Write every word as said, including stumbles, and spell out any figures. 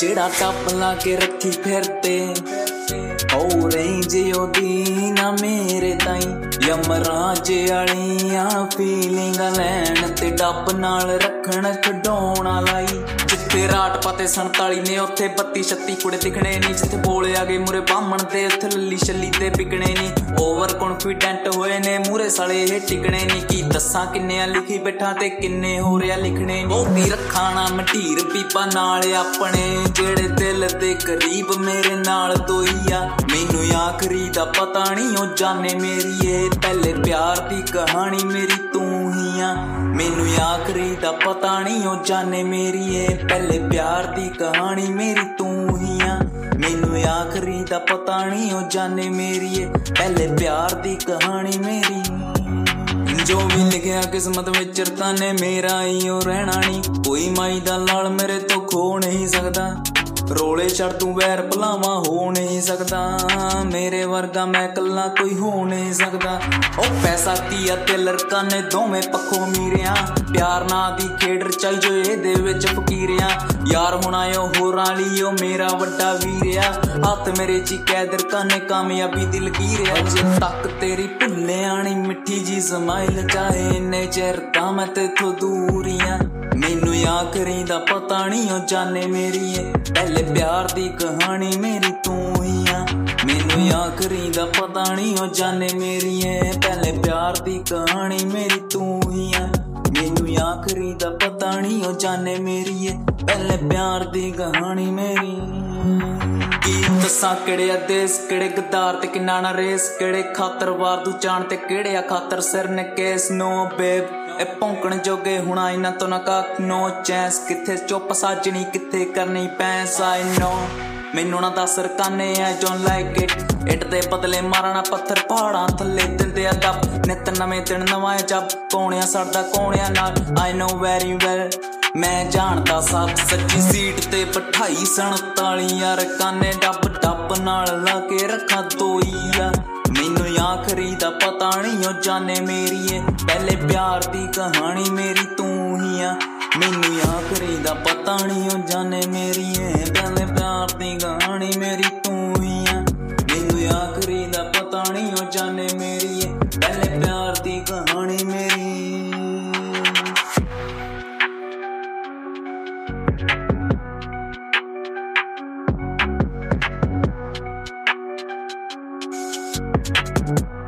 जेड़ा टप ला के रखी फिरते हो रही जे ओदी ना मेरे ताई यमराज वालियां फीलिंग लैन ते डब नाल रखण खडौणा लाई जिथे राट पाते संताली ने उत्थे बत्ती छत्ती कुड़े दिखने नहीं जिथे बोले आ गए मुरे बामण ते उत्थे लली छली ते बिकने नहीं ओवर कॉन्फिडेंट होए ने मूरे साले हे टिकने नहीं की दस्सां किन्ने लिखी बैठा ते किन्ने हो रिया लिखने बहुती रखा ना मटीर पीपा नाल अपने जेड़े दिल दे करीब मेरे नाल दोईया मैनू आखरी दा पता नहीं ओ जाने मेरी ए पहले प्यार दी कहानी मेरी तू ही आ मैनू आखरी दा पता नहीं ओ जाने मेरी ए पहले प्यार दी कहानी मेरी तू ही आ मैनू आखरी दा पता नहीं ओ जाने मेरी ए पहले प्यार दी कहानी मेरी जो भी लिखिया किस्मत विच रता ने मेरा ही ओ रहना नहीं कोई माई दा लाल मेरे तो खो नहीं सकदा रोले छड़ तू वैर भलावा हो नहीं सकदा मेरे वर्गा मैं कल्ला कोई हो नहीं सकदा ओ पैसा किया ते लड़का ने दोवें पक्खों मीरिया प्यार ना दी खेड रचाई जो एदे विच फकीरिया यार हुणा ओ होरां ली ओ मेरा वड्डा वीरिया हत्थ मेरे ची कैदर काने कामयाबी दी लकीरिया जे तक तेरी भुल्लिया नी मिठी जी समाइल चाहे इन्ने चिर तां मैं तेथों दूरियां मैनू आखरी दा पता नहीं ओ जाने मेरी ए पहले प्यार दी कहानी मेरी तू ही आ मैनू आखरी दा पता नहीं ओ जाने मेरी ए पहले प्यार दी कहानी मेरी तू ही आ मैनू आखरी दा पता नहीं ओ जाने मेरी ए पहले प्यार दी कहानी मेरी की दस्सां केड़े देश केड़े गद्दार ते किन्ना ना रेस केड़े खातर वार तू जान ते केड़े आ खातर सिर ने केस नो बेब ए भौंकण जोगे हुणा इन्हां तो ना कख नो चैंस किथे चुप साजनी किथे करनी पैंस आई नो मैनू ना दस रकाने आई डोंट लाइक इट इट दे बदले मारना पत्थर पहाड़ां थल्ले दिंदे आ दब नित नवें दिन नवां जब कौणिया सड़दा कौणिया नाल आई नो वेरी वेल मैं जानदा सब सच्ची सीट ते बिठाई सनताली यार काने डब डब नाल ला के रखा दोईया मैनू आखरी दा पता नहीं ओ जाने मेरी ए पहले प्यार दी कहानी मेरी तू ही आ मैनू आखरी दा पता नहीं ओ जाने मेरी ए पहले प्यार दी कहानी मेरी तू ही आ मैनू आखरी दा पता नहीं ओ जाने मेरी ए पहले प्यार दी कहानी मेरी you